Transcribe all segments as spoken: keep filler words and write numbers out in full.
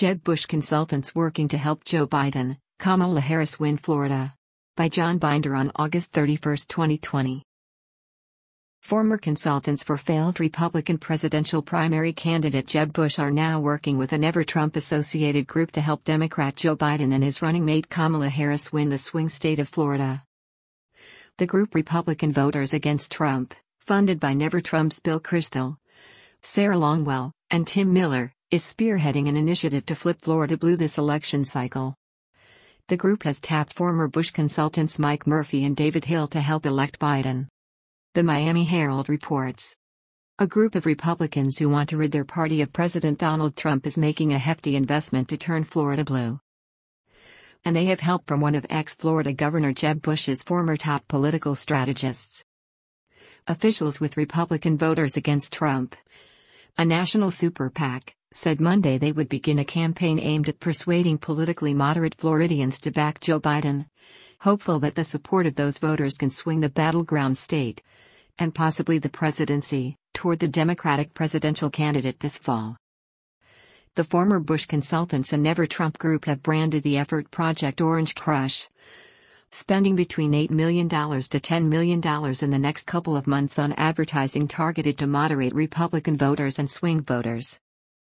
Jeb Bush Consultants Working to Help Joe Biden, Kamala Harris Win Florida. By John Binder on August thirty-first, twenty twenty. Former consultants for failed Republican presidential primary candidate Jeb Bush are now working with a never-Trump-associated group to help Democrat Joe Biden and his running mate Kamala Harris win the swing state of Florida. The group Republican Voters Against Trump, funded by Never Trump's Bill Kristol, Sarah Longwell, and Tim Miller, is spearheading an initiative to flip Florida blue this election cycle. The group has tapped former Bush consultants Mike Murphy and David Hill to help elect Biden. The Miami Herald reports. A group of Republicans who want to rid their party of President Donald Trump is making a hefty investment to turn Florida blue. And they have help from one of ex-Florida Governor Jeb Bush's former top political strategists. Officials with Republican Voters Against Trump, a national super PAC, said Monday they would begin a campaign aimed at persuading politically moderate Floridians to back Joe Biden, hopeful that the support of those voters can swing the battleground state, and possibly the presidency, toward the Democratic presidential candidate this fall. The former Bush consultants and Never Trump group have branded the effort Project Orange Crush, spending between eight million dollars to ten million dollars in the next couple of months on advertising targeted to moderate Republican voters and swing voters.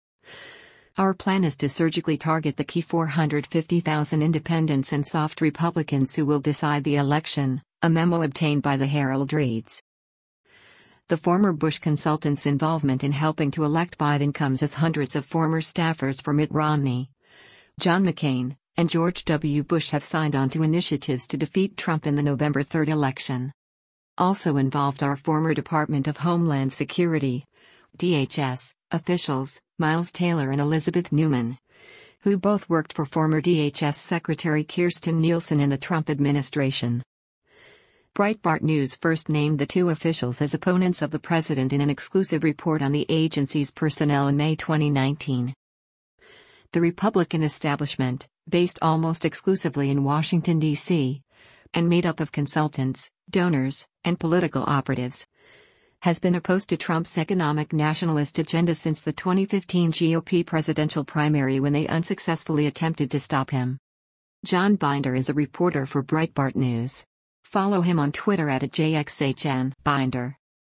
Our plan is to surgically target the key four hundred fifty thousand independents and soft Republicans who will decide the election, a memo obtained by the Herald reads. The former Bush consultants' involvement in helping to elect Biden comes as hundreds of former staffers for Mitt Romney, John McCain, and George W. Bush have signed on to initiatives to defeat Trump in the November third election. Also involved are former Department of Homeland Security, D H S, officials, Miles Taylor and Elizabeth Newman, who both worked for former D H S Secretary Kirstjen Nielsen in the Trump administration. Breitbart News first named the two officials as opponents of the president in an exclusive report on the agency's personnel in May twenty nineteen. The Republican establishment, based almost exclusively in Washington, D C, and made up of consultants, donors, and political operatives, has been opposed to Trump's economic nationalist agenda since the twenty fifteen G O P presidential primary when they unsuccessfully attempted to stop him. John Binder is a reporter for Breitbart News. Follow him on Twitter at J X H N Binder.